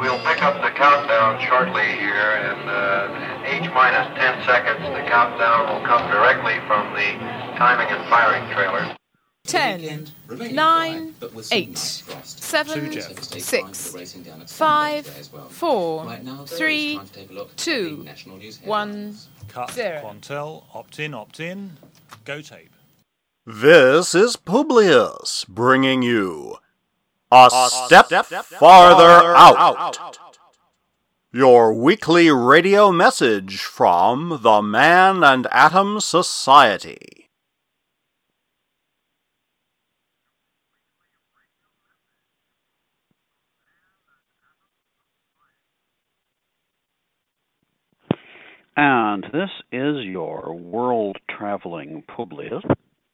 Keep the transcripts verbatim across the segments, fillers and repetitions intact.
We'll pick up the countdown shortly here, and uh, H minus ten seconds, the countdown will come directly from the timing and firing trailer. Ten, nine, eight, seven, six, five, four, three, two, one, Cut. Quantel, opt-in, opt-in, go tape. This is Publius bringing you A, a Step, step Farther, farther out. out. Your weekly radio message from the Man and Atom Society. And this is your world-traveling Publius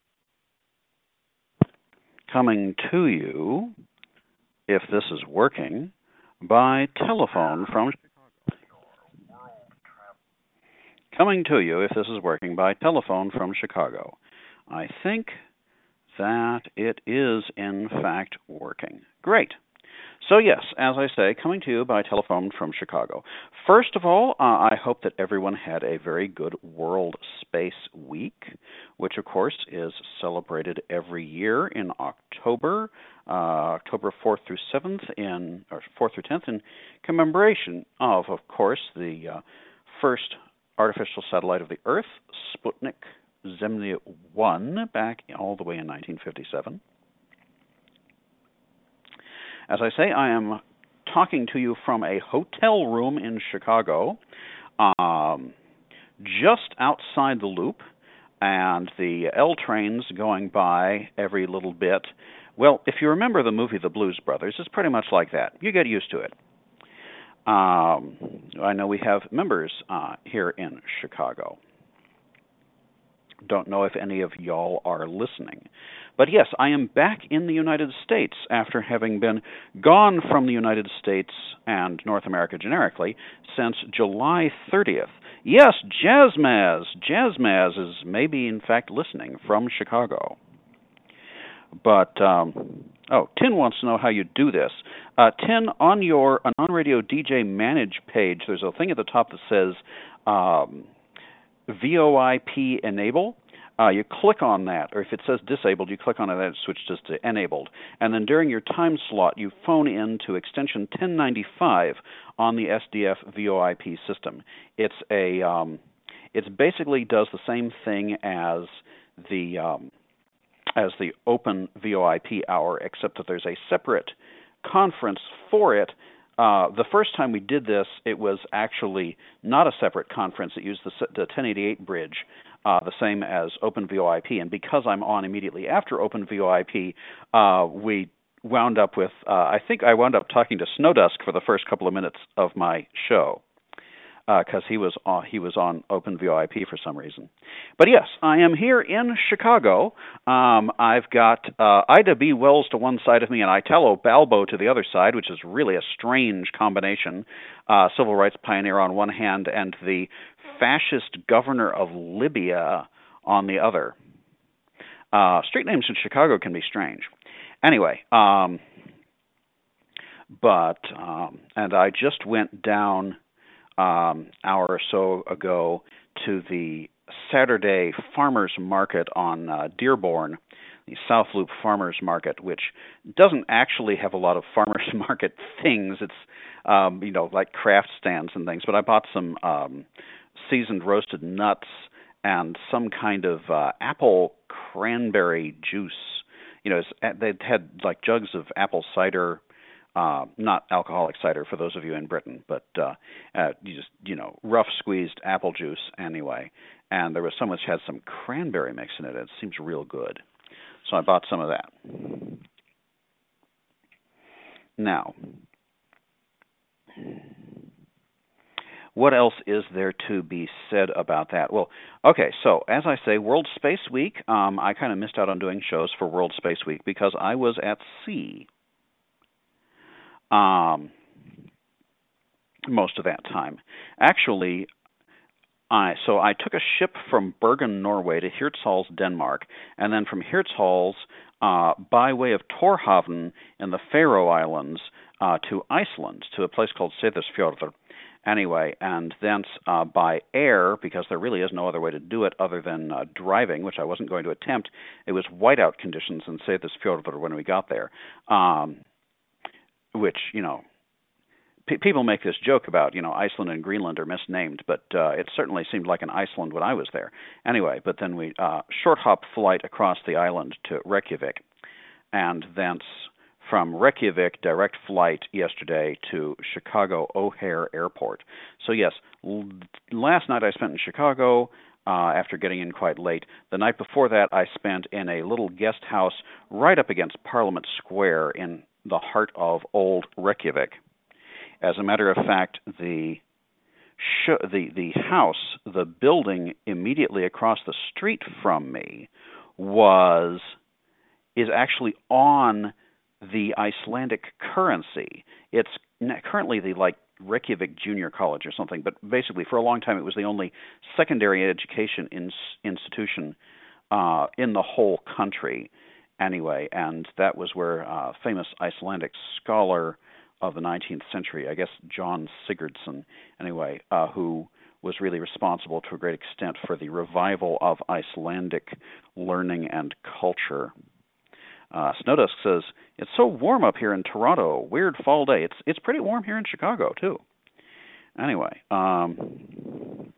coming to you, if this is working, by telephone from coming to you, if this is working, by telephone from Chicago. I think that it is, in fact, working. Great. So yes, as I say, coming to you by telephone from Chicago. First of all, uh, I hope that everyone had a very good World Space Week, which of course is celebrated every year in October, uh, October fourth through seventh, in or fourth through tenth, in commemoration of, of course, the uh, first artificial satellite of the Earth, Sputnik Zemlya one, back all the way in nineteen fifty-seven. As I say, I am talking to you from a hotel room in Chicago, um, just outside the Loop, and the L trains going by every little bit. Well, if you remember the movie The Blues Brothers, it's pretty much like that. You get used to it. Um, I know we have members uh, here in Chicago. Don't know if any of y'all are listening. But yes, I am back in the United States after having been gone from the United States and North America generically since July thirtieth. Yes, Jazzmaz. Jazzmaz is maybe, in fact, listening from Chicago. But, um, oh, Tin wants to know how you do this. Uh, Tin, on your Non-Radio D J Manage page, there's a thing at the top that says um, V O I P Enable. Uh, you click on that, or if it says disabled, you click on it, and it switches to enabled. And then during your time slot, you phone in to extension ten ninety-five on the S D F V O I P system. It's a, um, it basically does the same thing as the um, as the open V O I P hour, except that there's a separate conference for it. Uh, the first time we did this, it was actually not a separate conference. It used the, the ten eighty-eight bridge, uh, the same as OpenVoIP. And because I'm on immediately after OpenVoIP, uh, we wound up with, uh, I think I wound up talking to Snowdusk for the first couple of minutes of my show, because uh, he was on, he was on OpenVoIP for some reason. But yes, I am here in Chicago. Um, I've got uh, Ida B. Wells to one side of me and Italo Balbo to the other side, which is really a strange combination. Uh, civil rights pioneer on one hand and the fascist governor of Libya on the other. Uh, street names in Chicago can be strange. Anyway, um, but, um, and I just went down Um, hour or so ago to the Saturday Farmers Market on uh, Dearborn, the South Loop Farmers Market, which doesn't actually have a lot of farmers market things. It's, um, you know, like craft stands and things. But I bought some um, seasoned roasted nuts and some kind of uh, apple cranberry juice. You know, it's, they had like jugs of apple cider. Uh, not alcoholic cider for those of you in Britain, but uh, uh, you just, you know, rough squeezed apple juice anyway. And there was some which had some cranberry mix in it. It seems real good. So I bought some of that. Now, what else is there to be said about that? Well, okay, so as I say, World Space Week, um, I kind of missed out on doing shows for World Space Week because I was at sea. Um, most of that time. Actually, I so I took a ship from Bergen, Norway to Hirtshals, Denmark, and then from Hirtshals, uh, by way of Torhaven in the Faroe Islands, uh, to Iceland, to a place called Seyðisfjörður. Anyway, and thence uh, by air, because there really is no other way to do it other than uh, driving, which I wasn't going to attempt. It was whiteout conditions in Seyðisfjörður when we got there, um, which, you know, p- people make this joke about, you know, Iceland and Greenland are misnamed, but uh, it certainly seemed like an Iceland when I was there. Anyway, but then we, uh, short hop flight across the island to Reykjavik, and thence from Reykjavik, direct flight yesterday to Chicago O'Hare Airport. So yes, l- last night I spent in Chicago uh, after getting in quite late. The night before that I spent in a little guest house right up against Parliament Square in the heart of old Reykjavik. As a matter of fact, the sh- the the house, the building immediately across the street from me was is actually on the Icelandic currency. It's currently the like Reykjavik Junior College or something, but basically for a long time it was the only secondary education in, institution uh, in the whole country anyway, and that was where uh, famous Icelandic scholar of the nineteenth century, I guess John Sigurdsson, anyway, uh, who was really responsible to a great extent for the revival of Icelandic learning and culture. Uh, Snowdusk says, it's so warm up here in Toronto. Weird fall day. It's it's pretty warm here in Chicago, too. Anyway, um,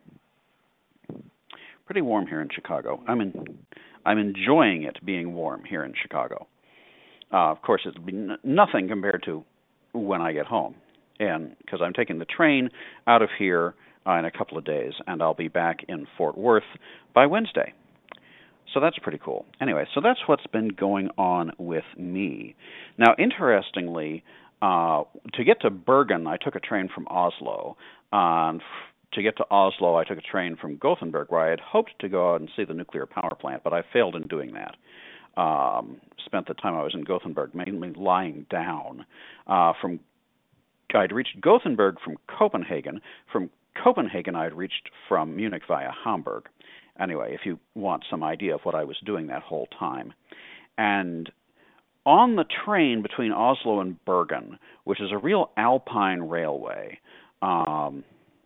pretty warm here in Chicago. I'm in, I'm enjoying it being warm here in Chicago. Uh, of course, it'll be n- nothing compared to when I get home, and because I'm taking the train out of here uh, in a couple of days, and I'll be back in Fort Worth by Wednesday. So that's pretty cool. Anyway, so that's what's been going on with me. Now, interestingly, uh, to get to Bergen, I took a train from Oslo. Uh, to get to Oslo, I took a train from Gothenburg, where I had hoped to go out and see the nuclear power plant, but I failed in doing that. Um, spent the time I was in Gothenburg mainly lying down. Uh, from I'd reached Gothenburg from Copenhagen. From Copenhagen, I'd reached from Munich via Hamburg. Anyway, if you want some idea of what I was doing that whole time. And on the train between Oslo and Bergen, which is a real alpine railway, um,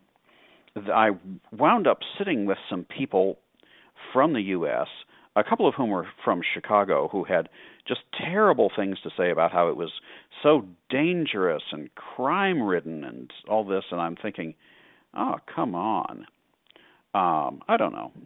I wound up sitting with some people from the U S, a couple of whom were from Chicago, who had just terrible things to say about how it was so dangerous and crime-ridden and all this, and I'm thinking, oh, come on. Um, I don't know.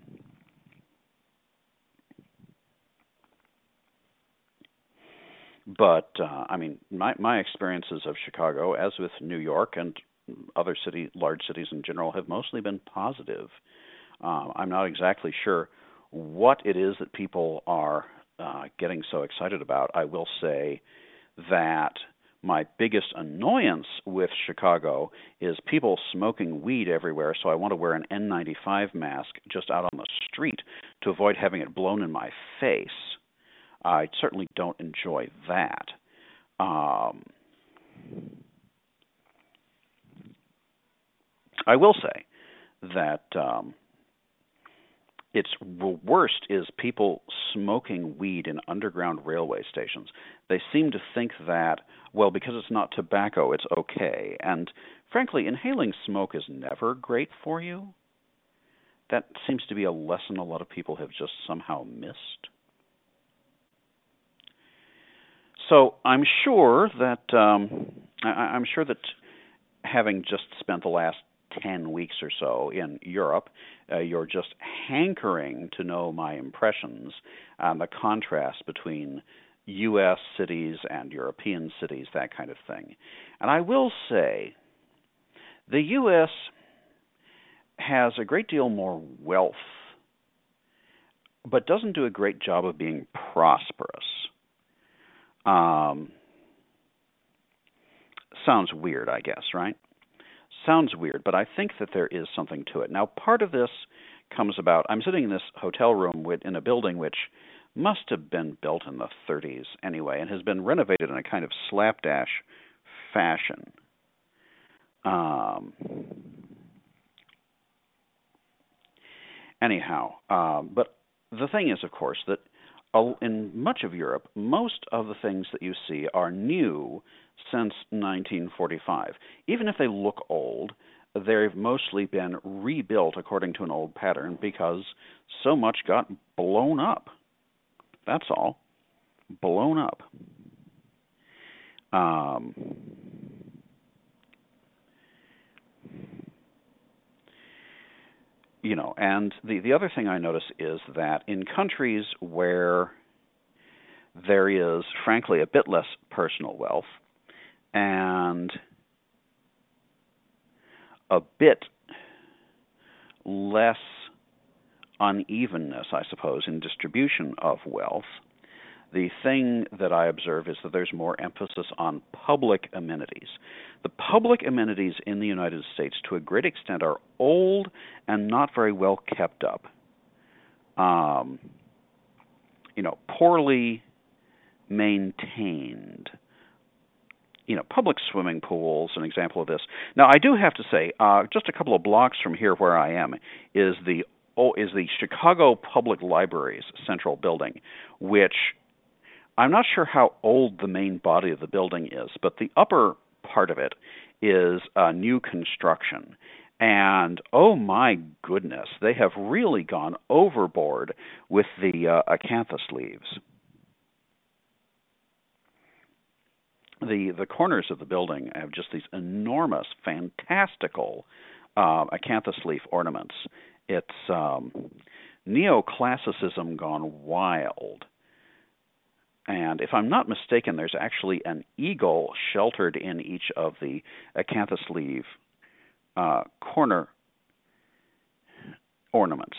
But, uh, I mean, my, my experiences of Chicago, as with New York and other city, large cities in general, have mostly been positive. Uh, I'm not exactly sure what it is that people are uh, getting so excited about. I will say that my biggest annoyance with Chicago is people smoking weed everywhere, so I want to wear an N ninety-five mask just out on the street to avoid having it blown in my face. I certainly don't enjoy that. Um, I will say that um, it's the worst is people smoking weed in underground railway stations. They seem to think that, well, because it's not tobacco, it's okay. And frankly, inhaling smoke is never great for you. That seems to be a lesson a lot of people have just somehow missed. So I'm sure that um, I, I'm sure that having just spent the last ten weeks or so in Europe, uh, you're just hankering to know my impressions on the contrast between U S cities and European cities, that kind of thing. And I will say, the U S has a great deal more wealth, but doesn't do a great job of being prosperous. Um, sounds weird, I guess, right? Sounds weird, but I think that there is something to it. Now, part of this comes about, I'm sitting in this hotel room with, in a building which must have been built in the thirties anyway, and has been renovated in a kind of slapdash fashion. Um, anyhow, um, but the thing is, of course, that in much of Europe, most of the things that you see are new since nineteen forty-five. Even if they look old, they've mostly been rebuilt according to an old pattern because so much got blown up. That's all. Blown up. Um, you know, and the, the other thing I notice is that in countries where there is, frankly, a bit less personal wealth and a bit less unevenness, I suppose, in distribution of wealth, the thing that I observe is that there's more emphasis on public amenities. The public amenities in the United States, to a great extent, are old and not very well kept up. Um, you know, poorly maintained. You know, public swimming pools, an example of this. Now, I do have to say, uh, just a couple of blocks from here where I am is the oh, is the Chicago Public Library's central building, which I'm not sure how old the main body of the building is, but the upper part of it is uh, new construction. And, oh my goodness, they have really gone overboard with the uh, acanthus leaves. The the corners of the building have just these enormous, fantastical uh, acanthus leaf ornaments. It's um, neoclassicism gone wild. And if I'm not mistaken, there's actually an eagle sheltered in each of the acanthus leaf uh, corner ornaments.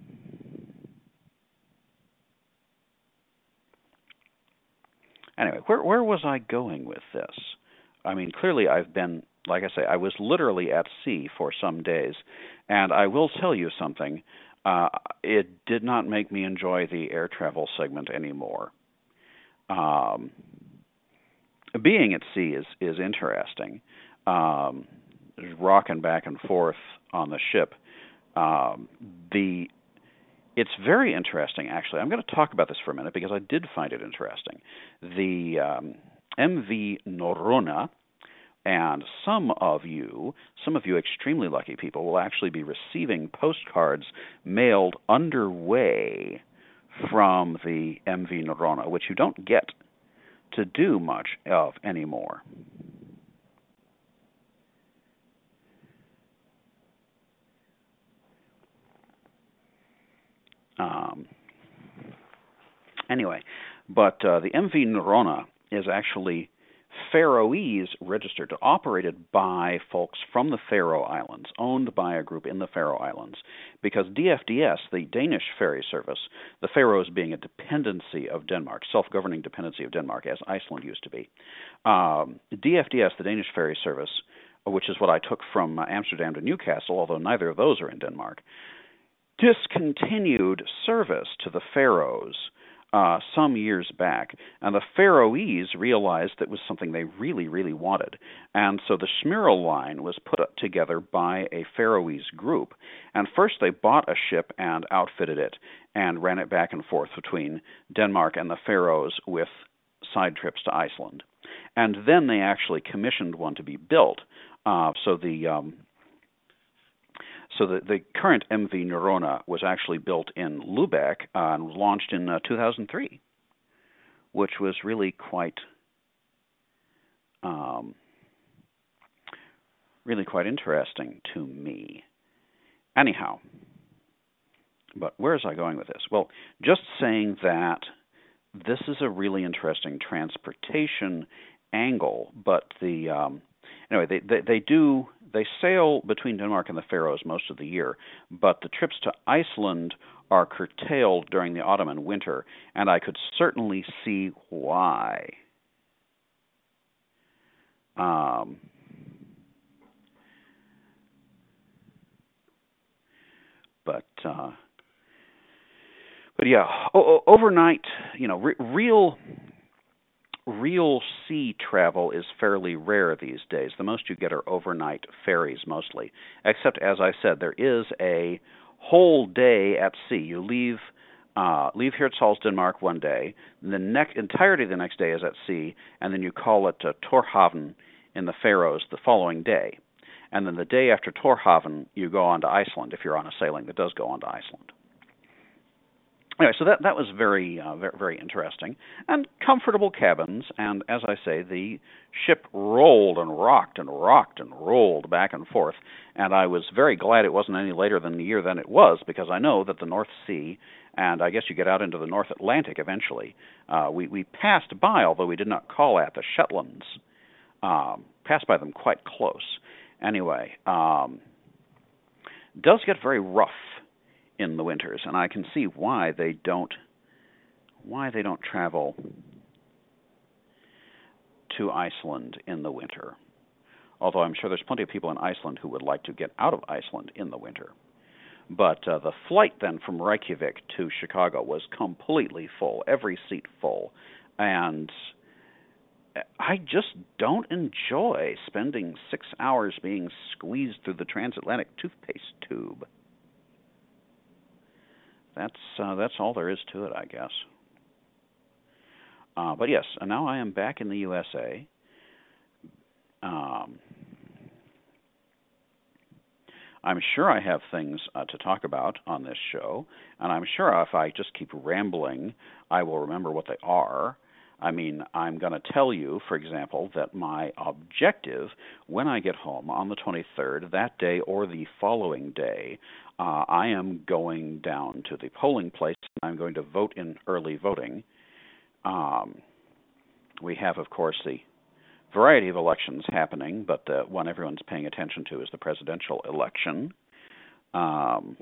Anyway, where where was I going with this? I mean, clearly I've been, like I say, I was literally at sea for some days, and I will tell you something. Uh, it did not make me enjoy the air travel segment anymore. Um, being at sea is, is interesting. Um, rocking back and forth on the ship. Um, the It's very interesting, actually. I'm going to talk about this for a minute because I did find it interesting. The um, M V Norona, and some of you, some of you extremely lucky people, will actually be receiving postcards mailed underway from the M V Norona, which you don't get to do much of anymore. Um, anyway, but uh, the M V Norona is actually Faroese registered, operated by folks from the Faroe Islands, owned by a group in the Faroe Islands, because D F D S, the Danish ferry service, the Faroes being a dependency of Denmark, self-governing dependency of Denmark, as Iceland used to be, um, D F D S, the Danish ferry service, which is what I took from Amsterdam to Newcastle, although neither of those are in Denmark, discontinued service to the Faroes uh, some years back, and the Faroese realized that was something they really, really wanted. And so the Smyril line was put together by a Faroese group. And first they bought a ship and outfitted it and ran it back and forth between Denmark and the Faroes with side trips to Iceland. And then they actually commissioned one to be built. Uh, so the... Um, So the, the current M V Norona was actually built in Lubeck uh, and launched in uh, two thousand three, which was really quite, um, really quite interesting to me. Anyhow, but where is I going with this? Well, just saying that this is a really interesting transportation angle, but the um, anyway they, they they do. They sail between Denmark and the Faroes most of the year, but the trips to Iceland are curtailed during the autumn and winter, and I could certainly see why. Um, but, uh, but yeah, o- overnight, you know, re- real... Real sea travel is fairly rare these days. The most you get are overnight ferries mostly, except, as I said, there is a whole day at sea. You leave uh, leave Hirtshals, Denmark one day, the ne- entirety of the next day is at sea, and then you call it uh, Torhaven in the Faroes the following day. And then the day after Torhaven, you go on to Iceland, if you're on a sailing that does go on to Iceland. Anyway, so that that was very, uh, very, very interesting. And comfortable cabins, and as I say, the ship rolled and rocked and rocked and rolled back and forth, and I was very glad it wasn't any later than the year than it was, because I know that the North Sea, and I guess you get out into the North Atlantic eventually, uh, we, we passed by, although we did not call at the Shetlands, um, passed by them quite close. Anyway, um, does get very rough in the winters, and I can see why they don't why they don't travel to Iceland in the winter. Although I'm sure there's plenty of people in Iceland who would like to get out of Iceland in the winter. But uh, the flight then from Reykjavik to Chicago was completely full, every seat full, and I just don't enjoy spending six hours being squeezed through the transatlantic toothpaste tube. That's uh, that's all there is to it, I guess. Uh, but yes, and now I am back in the U S A. Um, I'm sure I have things uh, to talk about on this show, and I'm sure if I just keep rambling, I will remember what they are. I mean, I'm going to tell you, for example, that my objective when I get home on the twenty-third, that day or the following day, uh, I am going down to the polling place. I'm going to vote in early voting. Um, we have, of course, the variety of elections happening, but the one everyone's paying attention to is the presidential election. Um,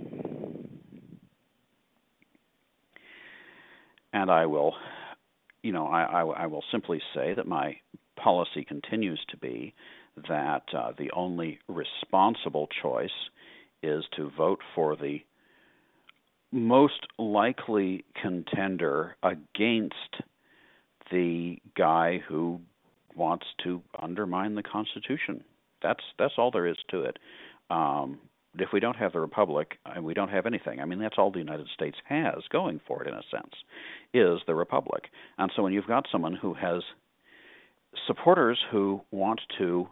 and I will... You know, I, I, I will simply say that my policy continues to be that uh, the only responsible choice is to vote for the most likely contender against the guy who wants to undermine the Constitution. That's that's all there is to it. Um, if we don't have the Republic, and we don't have anything, I mean, that's all the United States has going for it, in a sense, is the Republic. And so when you've got someone who has supporters who want to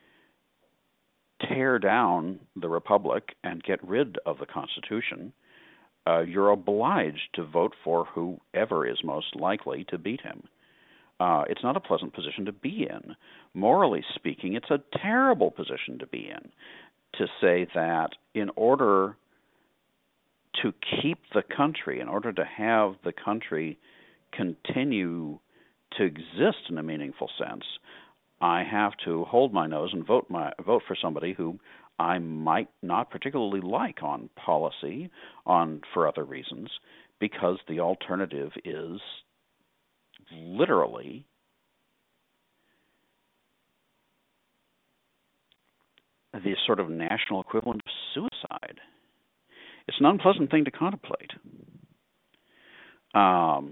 tear down the Republic and get rid of the Constitution, uh, you're obliged to vote for whoever is most likely to beat him. Uh, it's not a pleasant position to be in. Morally speaking, it's a terrible position to be in, to say that in order to keep the country, in order to have the country continue to exist in a meaningful sense, I have to hold my nose and vote my vote for somebody who I might not particularly like on policy, on for other reasons, because the alternative is literally the sort of national equivalent of suicide. It's an unpleasant thing to contemplate. Um,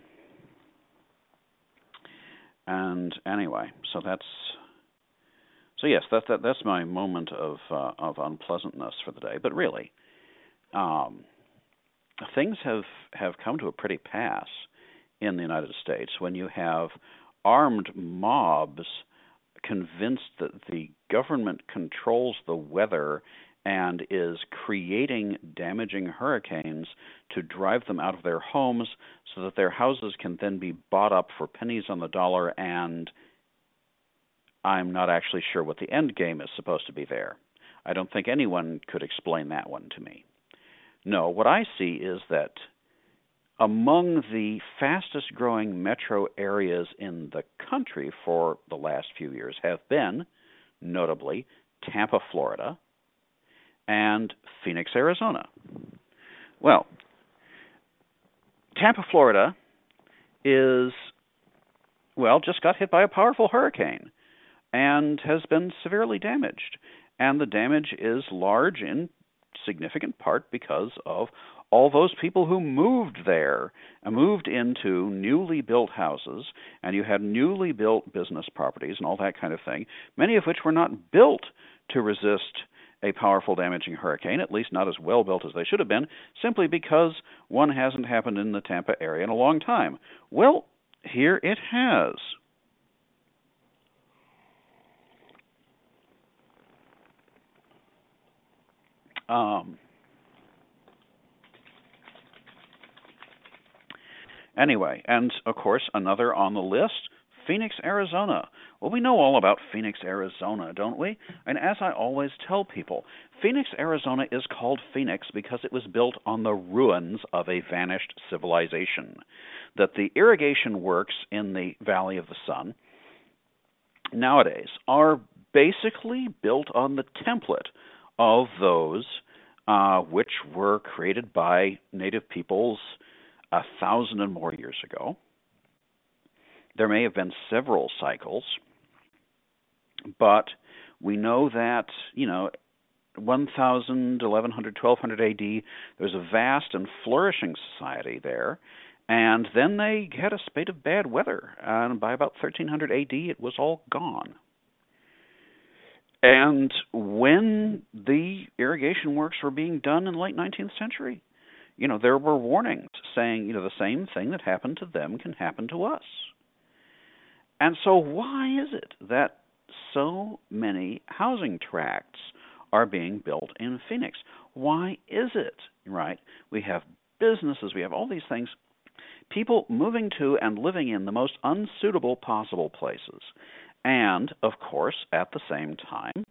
and anyway, so that's so yes, that, that that's my moment of uh, of unpleasantness for the day. But really, um, things have have come to a pretty pass in the United States when you have armed mobs convinced that the government controls the weather and is creating damaging hurricanes to drive them out of their homes so that their houses can then be bought up for pennies on the dollar, and I'm not actually sure what the end game is supposed to be there. I don't think anyone could explain that one to me. No, what I see is that among the fastest growing metro areas in the country for the last few years have been, notably, Tampa, Florida, and Phoenix, Arizona. Well, Tampa, Florida is, well, just got hit by a powerful hurricane and has been severely damaged. And the damage is large in significant part because of all those people who moved there, moved into newly built houses, and you had newly built business properties and all that kind of thing, many of which were not built to resist a powerful, damaging hurricane, at least not as well built as they should have been, simply because one hasn't happened in the Tampa area in a long time. Well, here it has. Um, anyway, and of course, another on the list, Phoenix, Arizona. Well, we know all about Phoenix, Arizona, don't we? And as I always tell people, Phoenix, Arizona is called Phoenix because it was built on the ruins of a vanished civilization. That the irrigation works in the Valley of the Sun nowadays are basically built on the template of those uh, which were created by native peoples a thousand and more years ago. There may have been several cycles, but we know that, you know, one thousand, eleven hundred, twelve hundred A D, there's a vast and flourishing society there, and then they had a spate of bad weather, and by about thirteen hundred A D, it was all gone. And when the irrigation works were being done in the late nineteenth century, you know, there were warnings saying, you know, the same thing that happened to them can happen to us. And so why is it that so many housing tracts are being built in Phoenix? Why is it, right? We have businesses, we have all these things, people moving to and living in the most unsuitable possible places. And, of course, at the same time,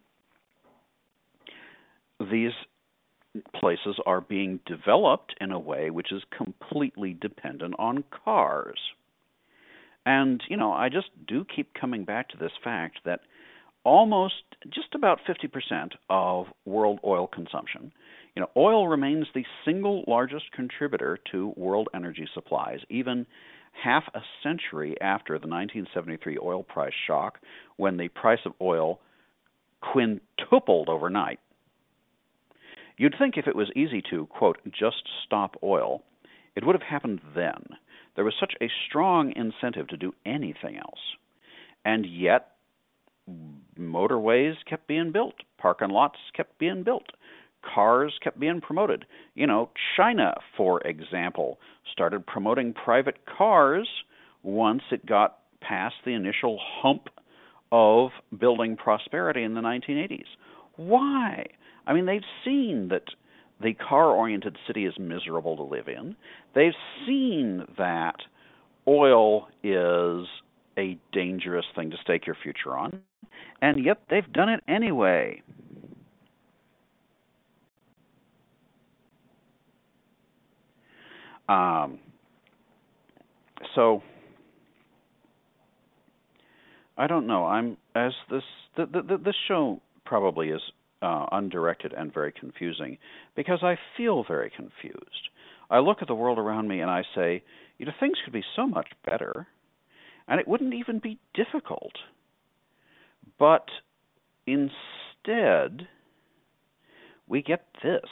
these places are being developed in a way which is completely dependent on cars. And, you know, I just do keep coming back to this fact that almost just about fifty percent of world oil consumption, you know, oil remains the single largest contributor to world energy supplies, even half a century after the nineteen seventy-three oil price shock, when the price of oil quintupled overnight. You'd think if it was easy to, quote, just stop oil, it would have happened then. There was such a strong incentive to do anything else. And yet, motorways kept being built, parking lots kept being built, cars kept being promoted. You know, China, for example, started promoting private cars once it got past the initial hump of building prosperity in the nineteen eighties. Why? I mean, they've seen that the car-oriented city is miserable to live in. They've seen that oil is a dangerous thing to stake your future on, and yet they've done it anyway. Um, so I don't know. I'm as this the, the, this show probably is uh, undirected and very confusing because I feel very confused. I look at the world around me and I say, you know, things could be so much better, and it wouldn't even be difficult. But instead, we get this.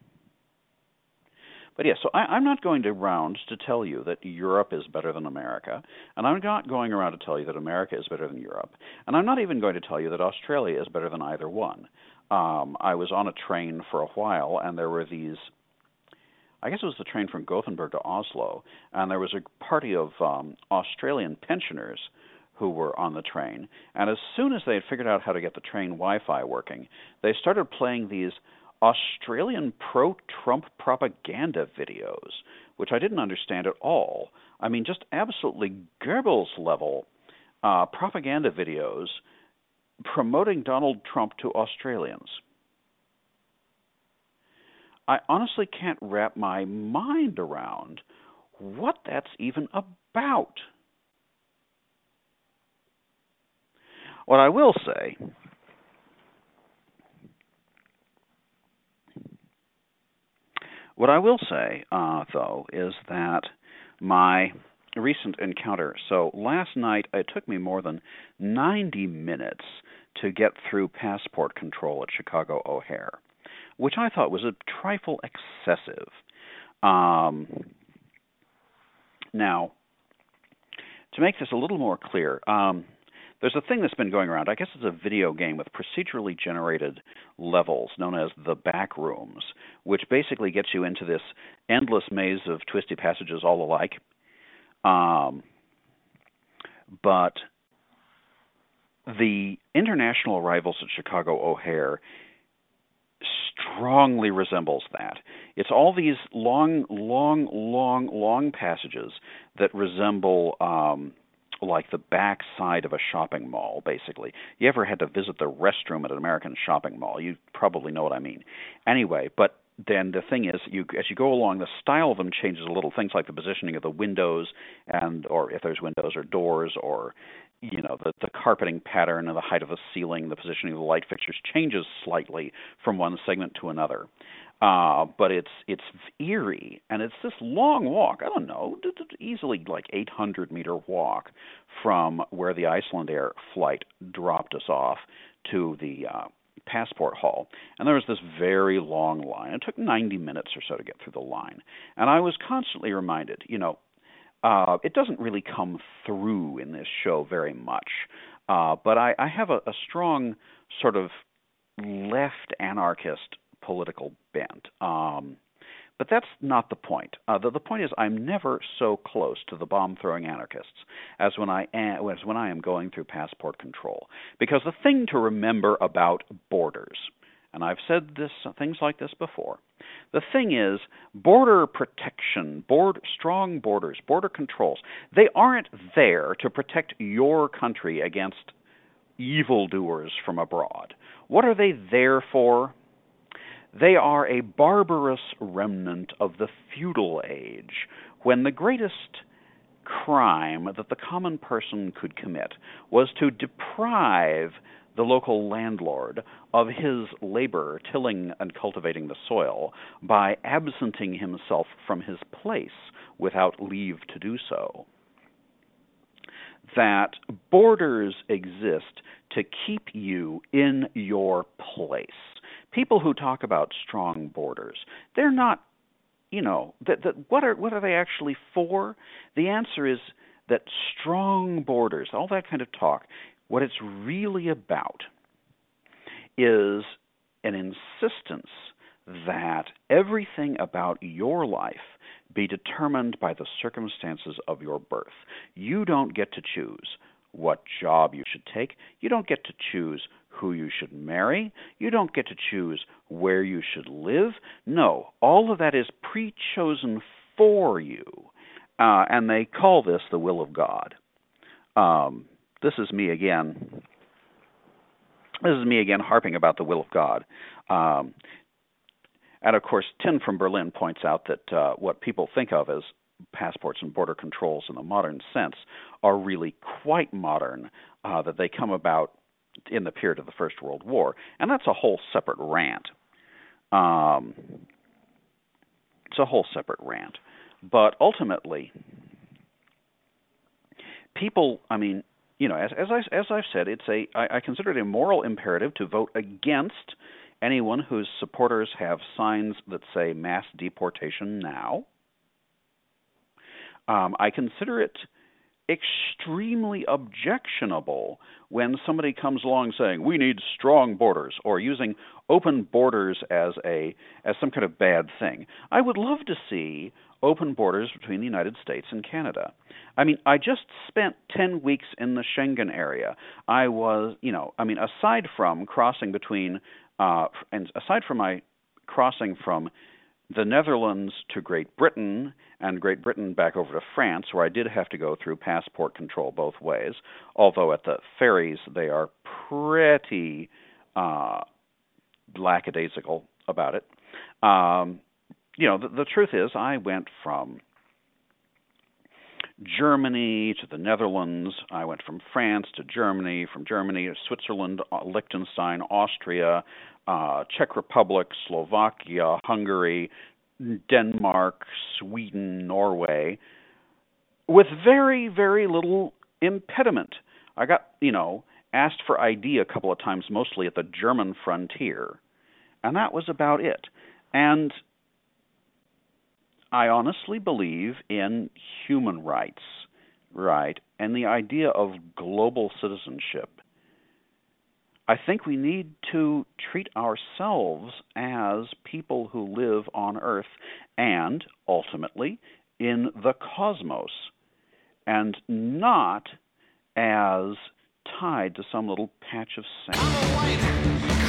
But yeah, so I, I'm not going to round to tell you that Europe is better than America, and I'm not going around to tell you that America is better than Europe, and I'm not even going to tell you that Australia is better than either one. Um, I was on a train for a while, and there were these, I guess it was the train from Gothenburg to Oslo, and there was a party of um, Australian pensioners who were on the train, and as soon as they had figured out how to get the train Wi-Fi working, they started playing these Australian pro-Trump propaganda videos, which I didn't understand at all. I mean, just absolutely Goebbels-level uh, propaganda videos promoting Donald Trump to Australians. I honestly can't wrap my mind around what that's even about. What I will say What I will say, uh, though, is that my recent encounter, so last night it took me more than ninety minutes to get through passport control at Chicago O'Hare, which I thought was a trifle excessive. Um, now, to make this a little more clear, um, there's a thing that's been going around. I guess it's a video game with procedurally generated levels known as the back rooms, which basically gets you into this endless maze of twisty passages all alike. Um, but the international arrivals at Chicago O'Hare strongly resembles that. It's all these long, long, long, long passages that resemble um, like the back side of a shopping mall, basically. You ever had to visit the restroom at an American shopping mall? You probably know what I mean. Anyway, but then the thing is, you as you go along, the style of them changes a little. Things like the positioning of the windows, and or if there's windows or doors, or you know, the, the carpeting pattern and the height of the ceiling, the positioning of the light fixtures changes slightly from one segment to another. Uh, but it's it's eerie, and it's this long walk. I don't know, easily like eight hundred meter walk from where the Iceland Air flight dropped us off to the uh, passport hall. And there was this very long line. It took ninety minutes or so to get through the line. And I was constantly reminded, you know, uh, it doesn't really come through in this show very much, uh, but I, I have a, a strong sort of left anarchist political bent. Um, but that's not the point. Uh, the, the point is I'm never so close to the bomb-throwing anarchists as when I am, as when I am going through passport control. Because the thing to remember about borders, and I've said this things like this before, the thing is border protection, board, strong borders, border controls, they aren't there to protect your country against evildoers from abroad. What are they there for? They are a barbarous remnant of the feudal age, when the greatest crime that the common person could commit was to deprive the local landlord of his labor tilling and cultivating the soil by absenting himself from his place without leave to do so. That borders exist to keep you in your place. People who talk about strong borders, they're not, you know, that, that what are what are they actually for? The answer is that strong borders, all that kind of talk, what it's really about is an insistence that everything about your life be determined by the circumstances of your birth. You don't get to choose what job you should take. You don't get to choose who you should marry. You don't get to choose where you should live. No, all of that is pre-chosen for you. Uh, and they call this the will of God. Um, this is me again. This is me again harping about the will of God. Um, and, of course, Tin from Berlin points out that uh, what people think of as passports and border controls in the modern sense are really quite modern, uh, that they come about in the period of the First World War. And that's a whole separate rant. Um, it's a whole separate rant. But ultimately, people, I mean, you know, as, as, I, as I've said, it's a, I, I consider it a moral imperative to vote against anyone whose supporters have signs that say mass deportation now. Um, I consider it extremely objectionable when somebody comes along saying we need strong borders, or using open borders as a as some kind of bad thing. I would love to see open borders between the United States and Canada. I mean, I just spent ten weeks in the Schengen area. I was, you know, I mean, aside from crossing between, uh, and aside from my crossing from the Netherlands to Great Britain, and Great Britain back over to France, where I did have to go through passport control both ways, although at the ferries they are pretty uh, lackadaisical about it. Um, you know, the, the truth is I went from Germany to the Netherlands. I went from France to Germany, from Germany to Switzerland, Liechtenstein, Austria, uh, Czech Republic, Slovakia, Hungary, Denmark, Sweden, Norway, with very, very little impediment. I got, you know, asked for I D a couple of times, mostly at the German frontier, and that was about it. And I honestly believe in human rights right, and the idea of global citizenship, I think we need to treat ourselves as people who live on Earth and, ultimately, in the cosmos, and not as tied to some little patch of sand.